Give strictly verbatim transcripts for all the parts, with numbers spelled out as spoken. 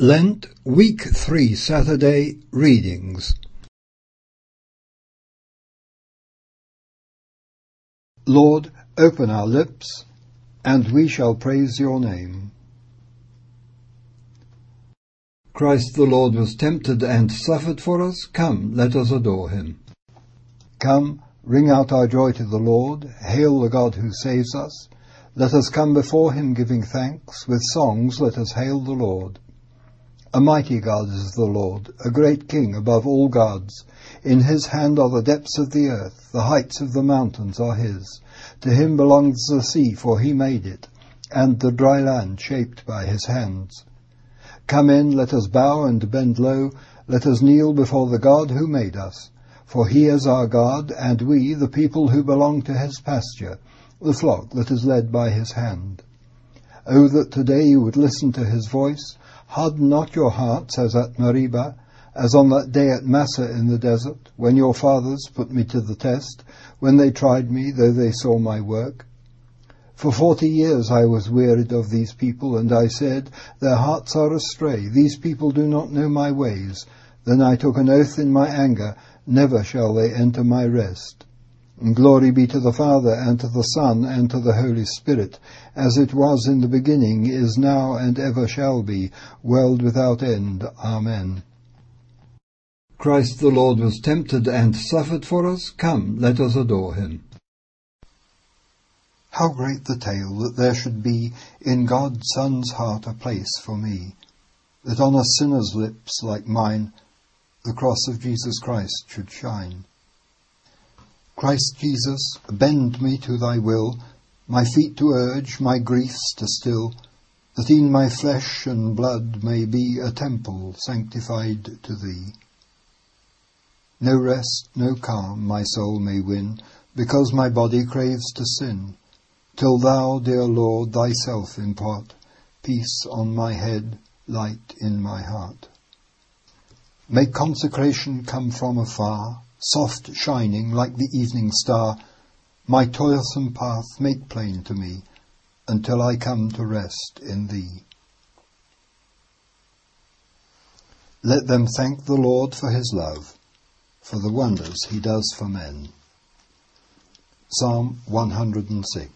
Lent, Week three, Saturday, Readings. Lord, open our lips, and we shall praise your name. Christ the Lord was tempted and suffered for us. Come, let us adore him. Come, ring out our joy to the Lord. Hail the God who saves us. Let us come before him giving thanks. With songs let us hail the Lord. A mighty God is the Lord, a great King above all gods. In his hand are the depths of the earth, the heights of the mountains are his. To him belongs the sea, for he made it, and the dry land shaped by his hands. Come in, let us bow and bend low, let us kneel before the God who made us. For he is our God, and we, the people who belong to his pasture, the flock that is led by his hand. Oh, that today you would listen to his voice. Harden not your hearts as at Meribah, as on that day at Massah in the desert, when your fathers put me to the test, when they tried me, though they saw my work. For forty years I was wearied of these people, and I said, their hearts are astray, these people do not know my ways. Then I took an oath in my anger, never shall they enter my rest. And glory be to the Father, and to the Son, and to the Holy Spirit, as it was in the beginning, is now, and ever shall be, world without end. Amen. Christ the Lord was tempted and suffered for us. Come, let us adore him. How great the tale that there should be in God's Son's heart a place for me, that on a sinner's lips like mine the cross of Jesus Christ should shine. Christ Jesus, bend me to thy will, my feet to urge, my griefs to still, that e'en my flesh and blood may be a temple sanctified to thee. No rest, no calm my soul may win, because my body craves to sin, till thou, dear Lord, thyself impart peace on my head, light in my heart. Make consecration come from afar, soft shining like the evening star, my toilsome path make plain to me, until I come to rest in thee. Let them thank the Lord for his love, for the wonders he does for men. Psalm one hundred six.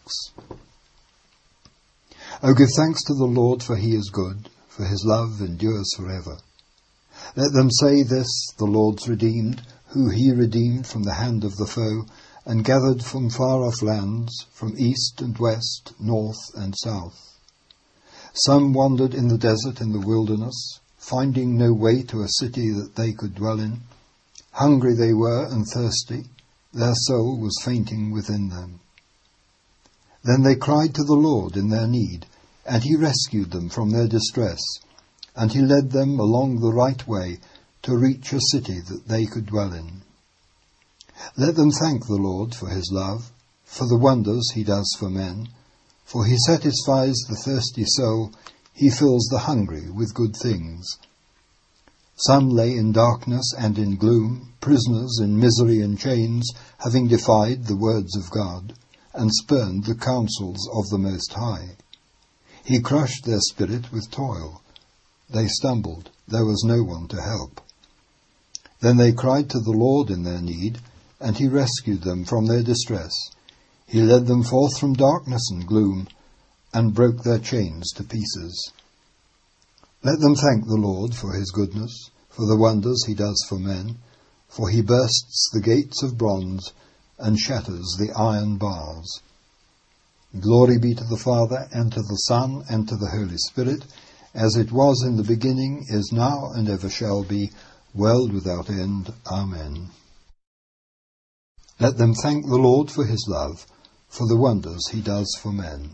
O give thanks to the Lord, for he is good, for his love endures forever. Let them say this, the Lord's redeemed, who he redeemed from the hand of the foe, and gathered from far-off lands, from east and west, north and south. Some wandered in the desert in the wilderness, finding no way to a city that they could dwell in. Hungry they were and thirsty, their soul was fainting within them. Then they cried to the Lord in their need, and he rescued them from their distress, and he led them along the right way, to reach a city that they could dwell in. Let them thank the Lord for his love, for the wonders he does for men, for he satisfies the thirsty soul, he fills the hungry with good things. Some lay in darkness and in gloom, prisoners in misery and chains, having defied the words of God, and spurned the counsels of the Most High. He crushed their spirit with toil. They stumbled, there was no one to help. Then they cried to the Lord in their need, and he rescued them from their distress. He led them forth from darkness and gloom, and broke their chains to pieces. Let them thank the Lord for his goodness, for the wonders he does for men, for he bursts the gates of bronze, and shatters the iron bars. Glory be to the Father, and to the Son, and to the Holy Spirit, as it was in the beginning, is now, and ever shall be, world without end. Amen. Let them thank the Lord for his love, for the wonders he does for men.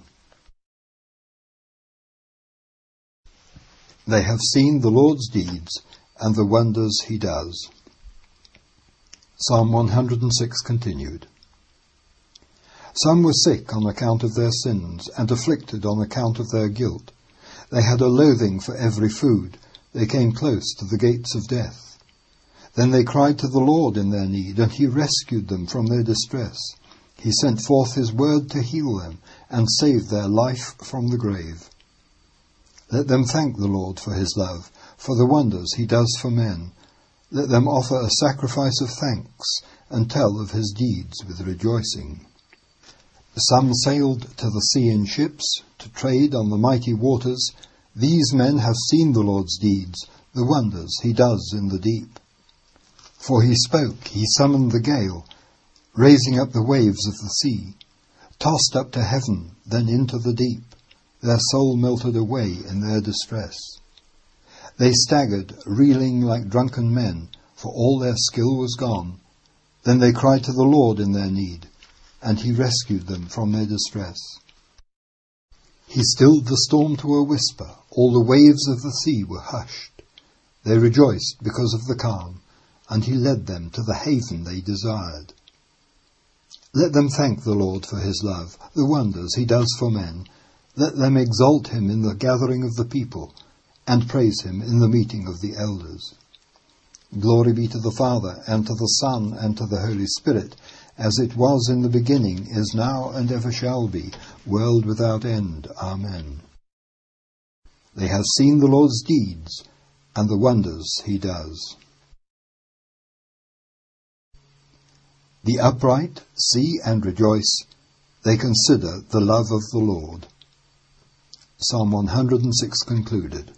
They have seen the Lord's deeds, and the wonders he does. Psalm one hundred six continued. Some were sick on account of their sins, and afflicted on account of their guilt. They had a loathing for every food. They came close to the gates of death. Then they cried to the Lord in their need, and he rescued them from their distress. He sent forth his word to heal them, and save their life from the grave. Let them thank the Lord for his love, for the wonders he does for men. Let them offer a sacrifice of thanks and tell of his deeds with rejoicing. Some sailed to the sea in ships to trade on the mighty waters. These men have seen the Lord's deeds, the wonders he does in the deep. For he spoke, he summoned the gale, raising up the waves of the sea, tossed up to heaven, then into the deep. Their soul melted away in their distress. They staggered, reeling like drunken men, for all their skill was gone. Then they cried to the Lord in their need, and he rescued them from their distress. He stilled the storm to a whisper. All the waves of the sea were hushed. They rejoiced because of the calm, and he led them to the haven they desired. Let them thank the Lord for his love, the wonders he does for men. Let them exalt him in the gathering of the people, and praise him in the meeting of the elders. Glory be to the Father, and to the Son, and to the Holy Spirit, as it was in the beginning, is now, and ever shall be, world without end. Amen. They have seen the Lord's deeds, and the wonders he does. The upright see and rejoice. They consider the love of the Lord. Psalm one hundred six concluded.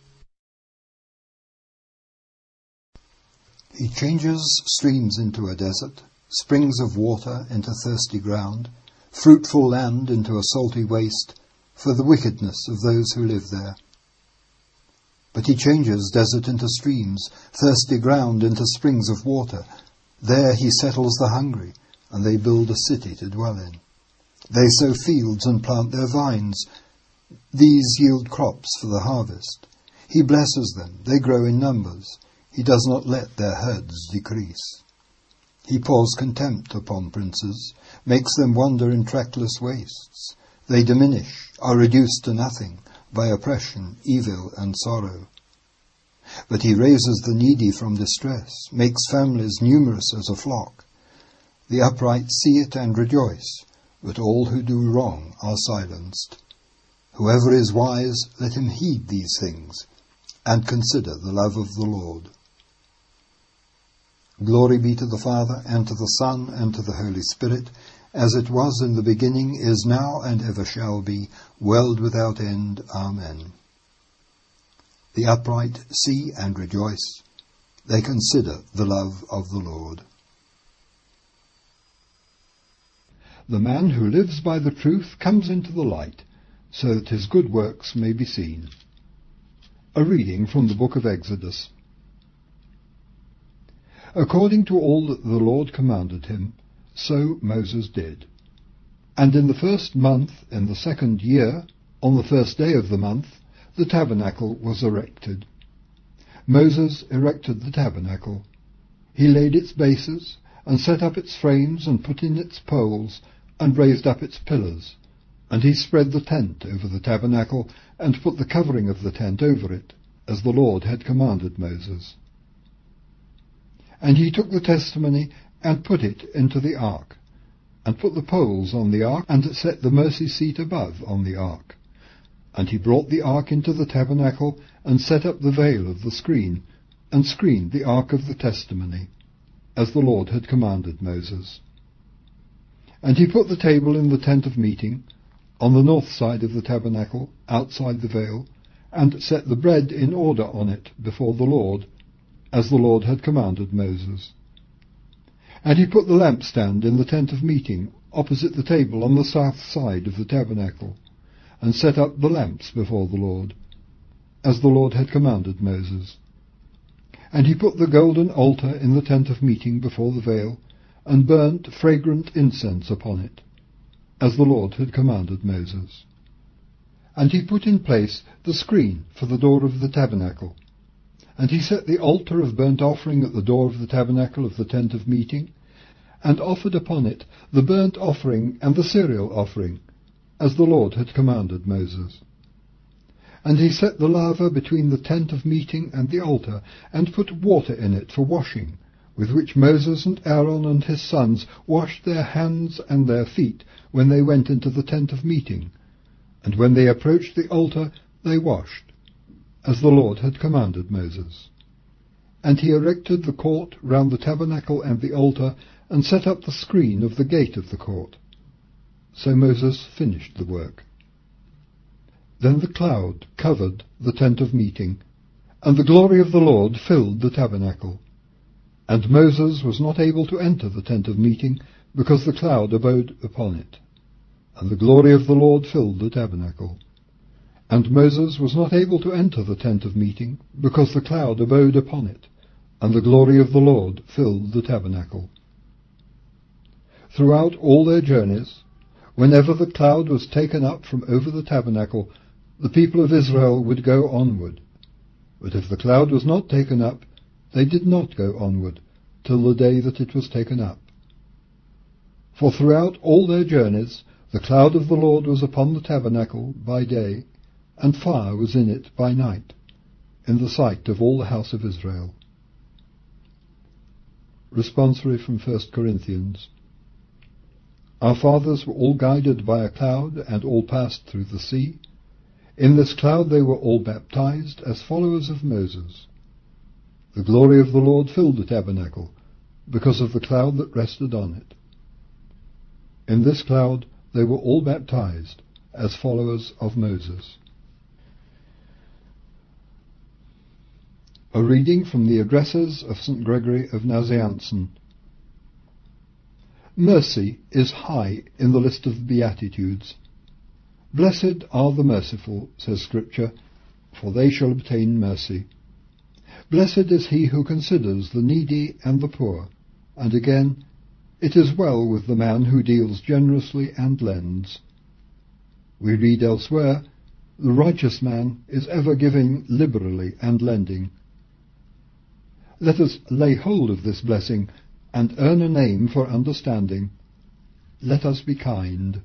He changes streams into a desert, springs of water into thirsty ground, fruitful land into a salty waste, for the wickedness of those who live there. But he changes desert into streams, thirsty ground into springs of water. There he settles the hungry, and they build a city to dwell in. They sow fields and plant their vines. These yield crops for the harvest. He blesses them, they grow in numbers. He does not let their herds decrease. He pours contempt upon princes, makes them wander in trackless wastes. They diminish, are reduced to nothing, by oppression, evil, and sorrow. But he raises the needy from distress, makes families numerous as a flock. The upright see it and rejoice, but all who do wrong are silenced. Whoever is wise, let him heed these things, and consider the love of the Lord. Glory be to the Father, and to the Son, and to the Holy Spirit, as it was in the beginning, is now, and ever shall be, world without end. Amen. The upright see and rejoice. They consider the love of the Lord. The man who lives by the truth comes into the light, so that his good works may be seen. A reading from the book of Exodus. According to all that the Lord commanded him, so Moses did. And in the first month, in the second year, on the first day of the month, the tabernacle was erected. Moses erected the tabernacle. He laid its bases, and set up its frames, and put in its poles, and raised up its pillars. And he spread the tent over the tabernacle, and put the covering of the tent over it, as the Lord had commanded Moses. And he took the testimony, and put it into the ark, and put the poles on the ark, and set the mercy seat above on the ark. And he brought the ark into the tabernacle, and set up the veil of the screen, and screened the ark of the testimony, as the Lord had commanded Moses. And he put the table in the tent of meeting, on the north side of the tabernacle, outside the veil, and set the bread in order on it before the Lord, as the Lord had commanded Moses. And he put the lampstand in the tent of meeting, opposite the table on the south side of the tabernacle, and set up the lamps before the Lord, as the Lord had commanded Moses. And he put the golden altar in the tent of meeting before the veil, and burnt fragrant incense upon it, as the Lord had commanded Moses. And he put in place the screen for the door of the tabernacle. And he set the altar of burnt offering at the door of the tabernacle of the tent of meeting, and offered upon it the burnt offering and the cereal offering, as the Lord had commanded Moses. And he set the laver between the tent of meeting and the altar, and put water in it for washing, with which Moses and Aaron and his sons washed their hands and their feet when they went into the tent of meeting, and when they approached the altar they washed. as the Lord had commanded Moses. And he erected the court round the tabernacle and the altar, and set up the screen of the gate of the court. So Moses finished the work. Then the cloud covered the tent of meeting, and the glory of the Lord filled the tabernacle. And Moses was not able to enter the tent of meeting, because the cloud abode upon it. And the glory of the Lord filled the tabernacle. And Moses was not able to enter the tent of meeting, because the cloud abode upon it, and the glory of the Lord filled the tabernacle. Throughout all their journeys, whenever the cloud was taken up from over the tabernacle, the people of Israel would go onward. But if the cloud was not taken up, they did not go onward, till the day that it was taken up. For throughout all their journeys, the cloud of the Lord was upon the tabernacle by day, and fire was in it by night, in the sight of all the house of Israel. Responsory from First Corinthians. Our fathers were all guided by a cloud, and all passed through the sea. In this cloud they were all baptized as followers of Moses. The glory of the Lord filled the tabernacle, because of the cloud that rested on it. In this cloud they were all baptized as followers of Moses. A reading from the Addresses of Saint Gregory of Nazianzen. Mercy is high in the list of Beatitudes. Blessed are the merciful, says Scripture, for they shall obtain mercy. Blessed is he who considers the needy and the poor, and again, it is well with the man who deals generously and lends. We read elsewhere, the righteous man is ever giving liberally and lending. Let us lay hold of this blessing and earn a name for understanding. Let us be kind.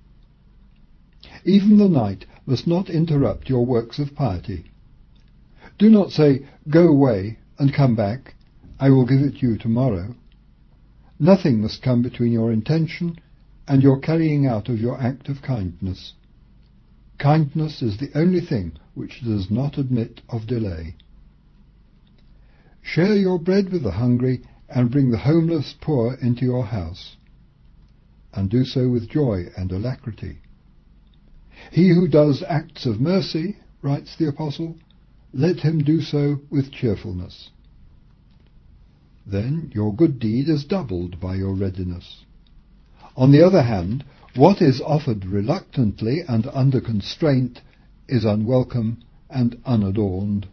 Even the night must not interrupt your works of piety. Do not say, "Go away and come back, I will give it you tomorrow." Nothing must come between your intention and your carrying out of your act of kindness. Kindness is the only thing which does not admit of delay. Share your bread with the hungry, and bring the homeless poor into your house, and do so with joy and alacrity. He who does acts of mercy, writes the Apostle, let him do so with cheerfulness. Then your good deed is doubled by your readiness. On the other hand, what is offered reluctantly and under constraint is unwelcome and unadorned.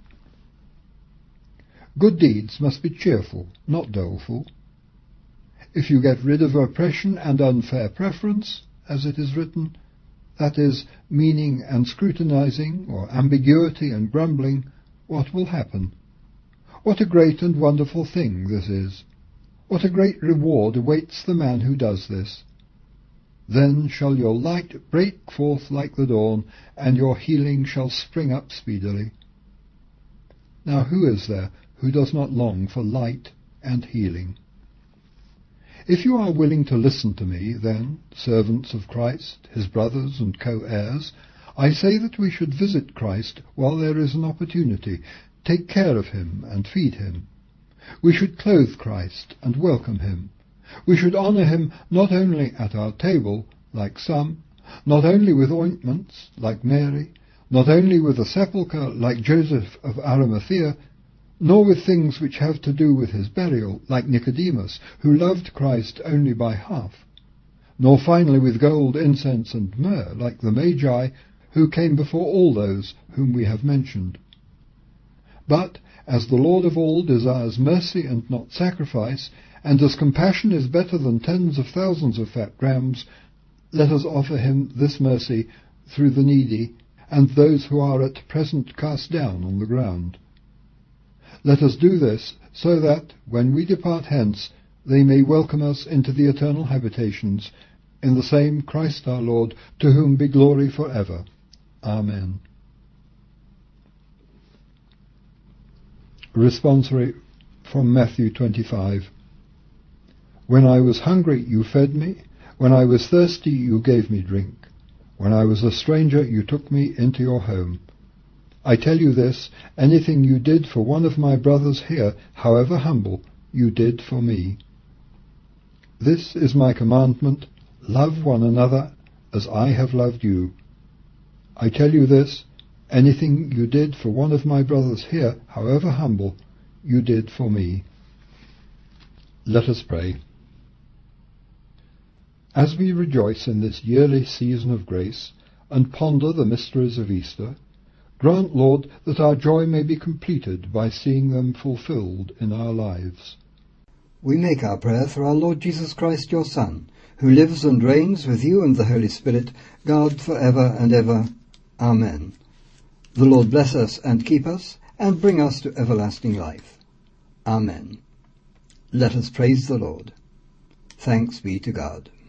Good deeds must be cheerful, not doleful. If you get rid of oppression and unfair preference, as it is written, that is, meaning and scrutinizing, or ambiguity and grumbling, what will happen? What a great and wonderful thing this is! What a great reward awaits the man who does this! Then shall your light break forth like the dawn, and your healing shall spring up speedily. Now who is there who does not long for light and healing? If you are willing to listen to me, then, servants of Christ, his brothers and co-heirs, I say that we should visit Christ while there is an opportunity, take care of him and feed him. We should clothe Christ and welcome him. We should honour him not only at our table, like some, not only with ointments, like Mary, not only with a sepulchre, like Joseph of Arimathea, nor with things which have to do with his burial, like Nicodemus, who loved Christ only by half, nor finally with gold, incense, and myrrh, like the Magi, who came before all those whom we have mentioned. But, as the Lord of all desires mercy and not sacrifice, and as compassion is better than tens of thousands of fat rams, let us offer him this mercy through the needy and those who are at present cast down on the ground. Let us do this, so that, when we depart hence, they may welcome us into the eternal habitations, in the same Christ our Lord, to whom be glory for ever. Amen. Responsory from Matthew twenty-five. When I was hungry, you fed me. When I was thirsty, you gave me drink. When I was a stranger, you took me into your home. I tell you this, anything you did for one of my brothers here, however humble, you did for me. This is my commandment, love one another as I have loved you. I tell you this, anything you did for one of my brothers here, however humble, you did for me. Let us pray. As we rejoice in this yearly season of grace and ponder the mysteries of Easter, grant, Lord, that our joy may be completed by seeing them fulfilled in our lives. We make our prayer through our Lord Jesus Christ, your Son, who lives and reigns with you and the Holy Spirit, God for ever and ever. Amen. The Lord bless us and keep us, and bring us to everlasting life. Amen. Let us praise the Lord. Thanks be to God.